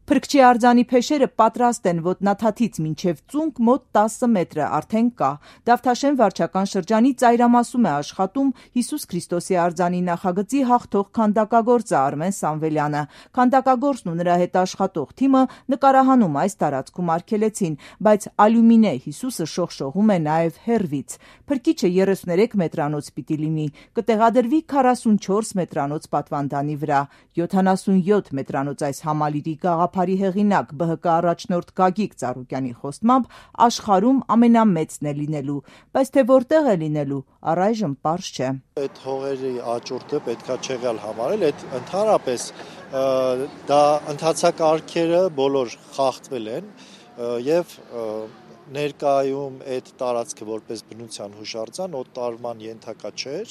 Փրկչի արձանի փեշերը պատրաստ են ոտնաթաթից մինչև ծունկ մոտ 10 մետրը արդեն կա։ Դավթաշեն վարչական շրջանի ծայրամասում է աշխատում Հիսուս Քրիստոսի արձանի նախագծի հաղթող քանդակագործը Արմեն Սամվելյանը։ Քանդակագործն ու նրա հետ աշխատող թիմը նկարահանում այս տարածքում արգելեցին, բայց ալյումինե Հիսուսը շողշողում է նաև հեռվից։ Փրկիչը 33 մետրանոց պիտի լինի, կտեղադրվի 44 մետրանոց պատվանդանի վրա, 77 մետրանոց այս համալիրի գաղափարի հեղինակ ԲՀԿ առաջնորդ Գագիկ Ծառուկյանի խոստմամբ աշխարհում ամենամեծն է լինելու, բայց թե որտեղ է լինելու, առայժմ պարզ չէ։ Այդ հողերի աճուրդը պետքա չեղյալ համարել, այդ ընդհանրապես դա ընթացակարգերը բոլոր խախտվել են եւ ներկայում այդ տարածքը որպես բնության հուշարձան օտարման ենթակա չէր,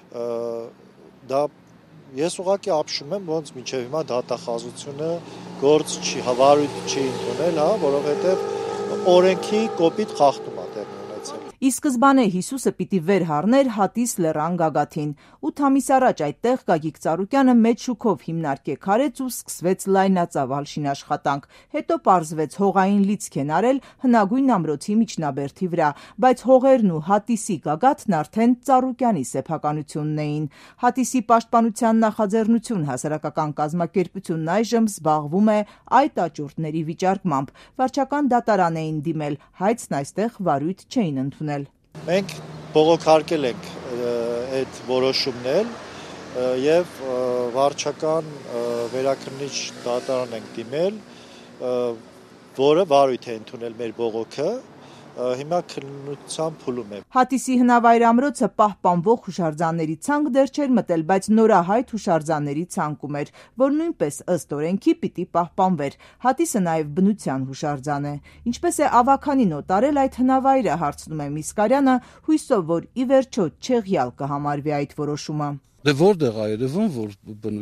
դա ես ուղղակի ապշում եմ, ոնց մինչև հիմա դատախազությունը գործ չի, վարույթ չի ընդունել, որովհետև օրենքի կոպիտ խախտում է տեղի ունեցել։ Ի սկզբանե Հիսուսը պիտի վեր հառներ Հատիս լեռան գագաթին։ 8 ամիս առաջ այդտեղ Գագիկ Ծառուկյանը մեծ շուքով հիմնարկե քարեց ու սկսվեց լայնածավալ շինաշխատանք։ Հետո պարզվեց հողային լիցք են արել հնագույն ամրոցի միջնաբերդի վրա, բայց հողերն ու Հատիսի գագաթն արդեն Ծառուկյանի սեփականությունն էին։ Հատիսի պաշտպանության նախաձեռնություն հասարակական կազմակերպությունն այժմ զբաղվում է այդ աճուրդների վիճարկմամբ։ Վարչական դատարան էին դիմել, հայցն այստեղ վարույթ չէին ընդունել։ Մենք բողոքարկել ենք այդ որոշումն եւ վարչական վերաքննիչ դատարան ենք դիմել, որը վարույթ է ընդունել մեր բողոքը, հիմա քննության փուլում է։ Հատիսի հնավայր ամրոցը պահպանվող հուշարձանների ցանկ դեռ չէր մտել, բայց նորահայտ հուշարձանների ցանկում էր, որ նույնպես ըստ օրենքի պիտի պահպանվեր։ Հատիսը նաև բնության հուշարձան է։ Ինչպես է ավականին օտարել այդ հնավայրը, հարցնում է Միսկարյանը, հույսով, որ ի վերջո չեղյալ կհամարվի այդ որոշումը։ Դե որտեղ է երևում, որ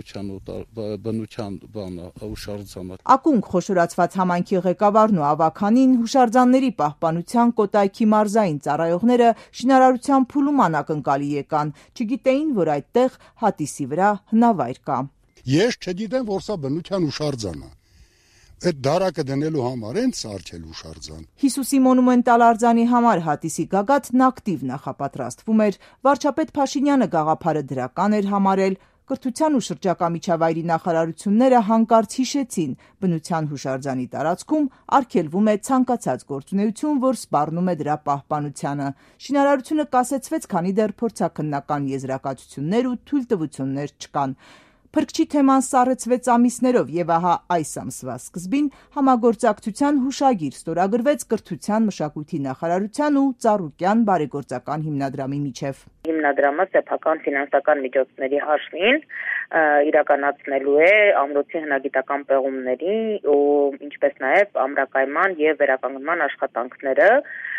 բնության բանը հուշարձանը։ Ակունք խոշորացված համայնքի ղեկավարն ու ավականին հուշարձանների պահպանության Կոտայքի մարզային ծառայողները շինարարության փուլում անակնկալի եկան, չգիտեին, որ այդտեղ Հատիսի վրա հնավայր կա։ Ես չգիտեմ, որ սա բնության հուշարձան է։ Այդ դարակը դնելու համար հենց արչել հուշարձան։ Հիսուսի մոնումենտալ արձանի համար Հատիսի գագաթն ակտիվ նախապատրաստվում էր, վարչապետ Փաշինյանը գաղափարը դրական էր համարել, կրթության ու շրջակա միջավայրի նախարարությունները հանկարծ հիշեցին, բնության հուշարձանի տարածքում արգելվում է ցանկացած գործունեություն, որ սպառնում է դրա պահպանությանը։ Շինարարությունը կասեցվեց, քանի դեռ փորձաքննական եզրակացություններ ու թույլտվություններ չկան։ Փրկչի թեման սառեցվեց ամիսներով եւ ահա այս ամսվա սկզբին համագործակցության հուշագիր ստորագրվեց Կրթության մշակույթի նախարարության ու Ծառուկյան բարեգործական հիմնադրամի միջև։ Հիմնադրամը սեփական ֆինանսական միջոցների հաշվին իրականացնելու է ամրոցի հնագիտական պեղումների ու ինչպես նաև ամրակայման եւ վերականգնման աշխատանքները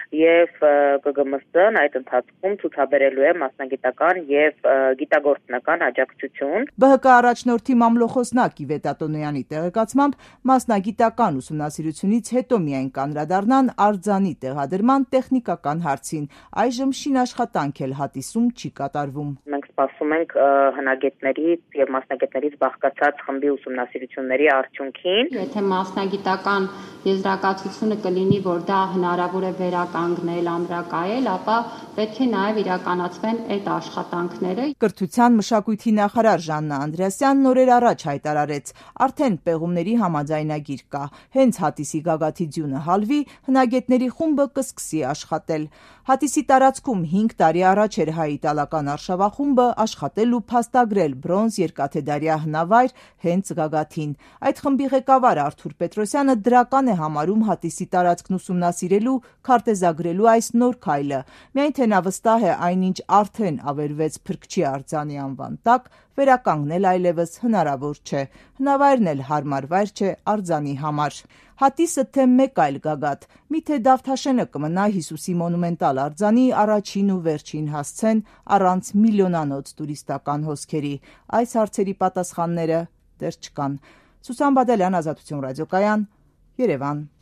եւ ԿԳՄՍ-ն այդ ընթացքում ցուցաբերելու է մասնագիտական եւ գիտագործնական աջակցություն։ ԲՀԿ առաջնորդի մամլոխոսնակ Իվետ Ատոնոյանի տեղեկացմամբ մասնագիտական ուսումնասիրությունից հետո միայն կանդրադառնան արձանի տեղադրման տեխնիկական հարցին։ Այժմ շինաշխատանք էլ Հատիսում չի կատարվում։ Մենք սպասում ենք հնագետներից եւ մասնագետներից բաղկացած խմբի ուսումնասիրությունների արդյունքին։ Եթե մասնագիտական եզրակացությունը կլինի, որ դա հնարավոր է վերականգնել, ամրակայել, ապա պետք է նաև իրականացվեն այդ աշխատանքները։ Կրթության մշակույթի նախարար Ժաննա Անդրեասյանն օրեր առաջ հայտարարեց, արդեն պեղումների համաձայնագիր կա։ Հենց Հատիսի գագաթի ձյունը հալվի, հնագետների խումբը կսկսի աշխատել։ Հատիսի տարածքում 5 տարի առաջ էր հայ-իտալական արշավախումբը աշխատել ու փաստագրել բրոնզ երկաթեդարյա հնավայր հենց գագաթին։ Այդ խմբի ղեկավար Արթուր Պետրոսյանը դրական է համարում Հատիսի տարածքն ուսումնասիրելու, քարտեզագրելու այս նոր քայլը։ Միայն թե նա վստահ է այնինչ արդեն ավերվեց Փրկչի արձանի անվան տակ, վերականգնել այլևս հնարավոր չէ։ Հնավայրն էլ հարմար վայր չէ արձանի համար։ Հատիսը թե մեկ այլ գագաթ, միթե Դավթաշենը կմնա Հիսուսի մոնումենտալ արձանի առաջին ու վերջին հասցեն առանց միլիոնանոց տուրիստական հոսքերի։ Այս հարցերի պատասխանները դեռ չկան։ Սուսան Բադալյան, Ազատություն ռադիոկայան, Երևան։